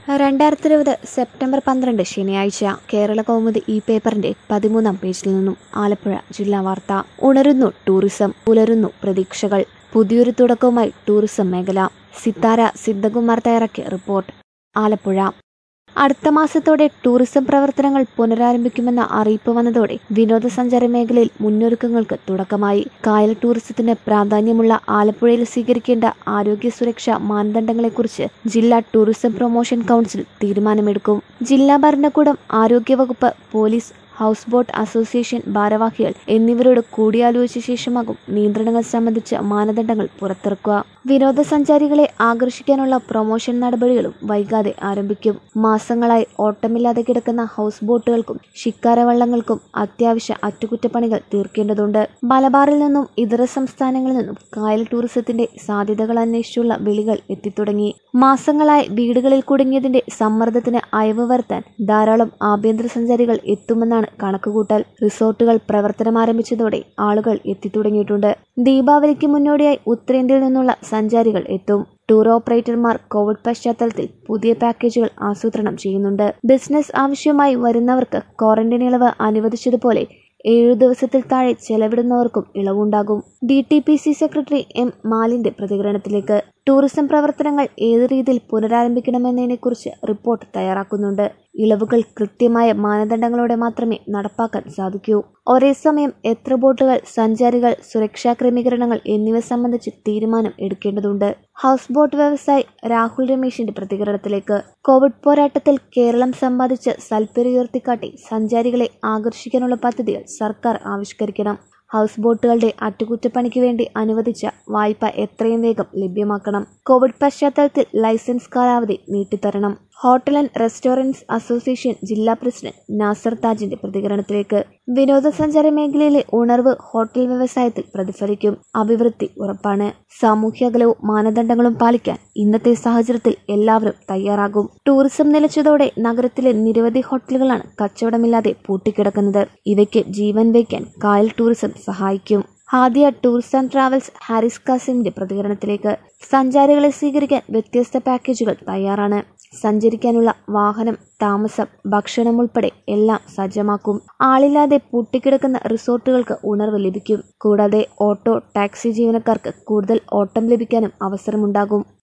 2020 September 12 ശനിയാഴ്ച കേരള കൗമുദി ഈ പേപ്പറിന്റെ 13-ാം പേജിൽ നിന്നും ആലപ്പുഴ ജില്ലാ വാർത്ത. ഉണരുന്നു ടൂറിസം, പുലരുന്നു പ്രതീക്ഷകൾ. പുതിയൊരു തുടക്കവുമായി ടൂറിസം മേഖല. സിത്താര സിദ്ധകുമാർ തയ്യാറാക്കിയ റിപ്പോർട്ട്. ആലപ്പുഴ. അടുത്ത മാസത്തോടെ ടൂറിസം പ്രവർത്തനങ്ങൾ പുനരാരംഭിക്കുമെന്ന അറിയിപ്പ് വന്നതോടെ വിനോദസഞ്ചാര മേഖലയിൽ മുന്നൊരുക്കങ്ങൾക്ക് തുടക്കമായി. കായൽ ടൂറിസത്തിന് പ്രാധാന്യമുള്ള ആലപ്പുഴയിൽ സ്വീകരിക്കേണ്ട ആരോഗ്യ സുരക്ഷാ മാനദണ്ഡങ്ങളെക്കുറിച്ച് ജില്ലാ ടൂറിസം പ്രൊമോഷൻ കൗൺസിൽ തീരുമാനമെടുക്കും. ജില്ലാ ഭരണകൂടം, ആരോഗ്യവകുപ്പ്, പോലീസ്, ഹൗസ് ബോട്ട് അസോസിയേഷൻ ഭാരവാഹികൾ എന്നിവരോട് കൂടിയാലോചിച്ച ശേഷമാകും നിയന്ത്രണങ്ങൾ സംബന്ധിച്ച മാനദണ്ഡങ്ങൾ പുറത്തിറക്കുക. വിനോദസഞ്ചാരികളെ ആകർഷിക്കാനുള്ള പ്രൊമോഷൻ നടപടികളും വൈകാതെ ആരംഭിക്കും. മാസങ്ങളായി ഓട്ടമില്ലാതെ കിടക്കുന്ന ഹൗസ് ബോട്ടുകൾക്കും ശിക്കാരവള്ളങ്ങൾക്കും അത്യാവശ്യ അറ്റകുറ്റപ്പണികൾ തീർക്കേണ്ടതുണ്ട്. മലബാറിൽ നിന്നും ഇതര സംസ്ഥാനങ്ങളിൽ നിന്നും കായൽ ടൂറിസത്തിന്റെ സാധ്യതകൾ അന്വേഷിച്ചുള്ള വിളികൾ എത്തിത്തുടങ്ങി. മാസങ്ങളായി വീടുകളിൽ കുടുങ്ങിയതിന്റെ സമ്മർദ്ദത്തിന് അയവ് വരുത്താൻ ധാരാളം ആഭ്യന്തര സഞ്ചാരികൾ എത്തുമെന്നാണ് കണക്കുകൂട്ടൽ. റിസോർട്ടുകൾ പ്രവർത്തനമാരംഭിച്ചതോടെ ആളുകൾ എത്തിത്തുടങ്ങിയിട്ടുണ്ട്. ദീപാവലിക്ക് മുന്നോടിയായി ഉത്തരേന്ത്യയിൽ നിന്നുള്ള സഞ്ചാരികൾ എത്തും. ടൂർ ഓപ്പറേറ്റർമാർ കോവിഡ് പശ്ചാത്തലത്തിൽ പുതിയ പാക്കേജുകൾ ആസൂത്രണം ചെയ്യുന്നുണ്ട്. ബിസിനസ് ആവശ്യമായി വരുന്നവർക്ക് ക്വാറന്റൈൻ ഇളവ് അനുവദിച്ചതുപോലെ 7 ദിവസത്തിൽ താഴെ ചെലവിടുന്നവർക്കും ഇളവുണ്ടാകും. DTPC secretary M. മാലിന്റെ പ്രതികരണത്തിലേക്ക്. ടൂറിസം പ്രവർത്തനങ്ങൾ ഏത് രീതിയിൽ പുനരാരംഭിക്കണമെന്നതിനെക്കുറിച്ച് റിപ്പോർട്ട് തയ്യാറാക്കുന്നുണ്ട്. ഇളവുകൾ കൃത്യമായ മാനദണ്ഡങ്ങളോടെ മാത്രമേ നടപ്പാക്കാൻ സാധിക്കൂ. ഒരേ സമയം എത്ര ബോട്ടുകൾ, സഞ്ചാരികൾ, സുരക്ഷാ ക്രമീകരണങ്ങൾ എന്നിവ സംബന്ധിച്ച് തീരുമാനം എടുക്കേണ്ടതുണ്ട്. ഹൗസ് ബോട്ട് വ്യവസായി രാഹുൽ രമേശിന്റെ പ്രതികരണത്തിലേക്ക്. കോവിഡ് പോരാട്ടത്തിൽ കേരളം സമ്പാദിച്ച സൽപ്പേര് ഉയർത്തിക്കാട്ടി സഞ്ചാരികളെ ആകർഷിക്കാനുള്ള പദ്ധതികൾ സർക്കാർ ആവിഷ്കരിക്കണം. ഹൗസ് ബോട്ടുകളുടെ അറ്റകുറ്റപ്പണിക്ക് വേണ്ടി അനുവദിച്ച വായ്പ എത്രയും വേഗം ലഭ്യമാക്കണം. കോവിഡ് പശ്ചാത്തലത്തിൽ ലൈസൻസ് കാലാവധി നീട്ടിത്തരണം. ഹോട്ടൽ ആൻഡ് റെസ്റ്റോറന്റ്സ് അസോസിയേഷൻ ജില്ലാ പ്രസിഡന്റ് നാസർ താജിന്റെ പ്രതികരണത്തിലേക്ക്. വിനോദസഞ്ചാര മേഖലയിലെ ഉണർവ് ഹോട്ടൽ വ്യവസായത്തിൽ പ്രതിഫലിക്കും. അഭിവൃദ്ധി ഉറപ്പാണ്. സാമൂഹ്യ അകലവും മാനദണ്ഡങ്ങളും പാലിക്കാൻ ഇന്നത്തെ സാഹചര്യത്തിൽ എല്ലാവരും തയ്യാറാകും. ടൂറിസം നിലച്ചതോടെ നഗരത്തിലെ നിരവധി ഹോട്ടലുകളാണ് കച്ചവടമില്ലാതെ പൂട്ടിക്കിടക്കുന്നത്. ഇവയ്ക്ക് ജീവൻ വയ്ക്കാൻ കായൽ ടൂറിസം സഹായിക്കും. Hadiya tours and travels Haris കാസിമിന്റെ പ്രതികരണത്തിലേക്ക്. സഞ്ചാരികളെ സ്വീകരിക്കാൻ വ്യത്യസ്ത പാക്കേജുകൾ തയ്യാറാണ്. സഞ്ചരിക്കാനുള്ള വാഹനം, താമസം, ഭക്ഷണം ഉൾപ്പെടെ എല്ലാം സജ്ജമാക്കും. ആളില്ലാതെ പൂട്ടിക്കിടക്കുന്ന റിസോർട്ടുകൾക്ക് ഉണർവ് ലഭിക്കും. കൂടാതെ ഓട്ടോ, ടാക്സി ജീവനക്കാർക്ക് കൂടുതൽ ഓട്ടം ലഭിക്കാനും അവസരമുണ്ടാകും.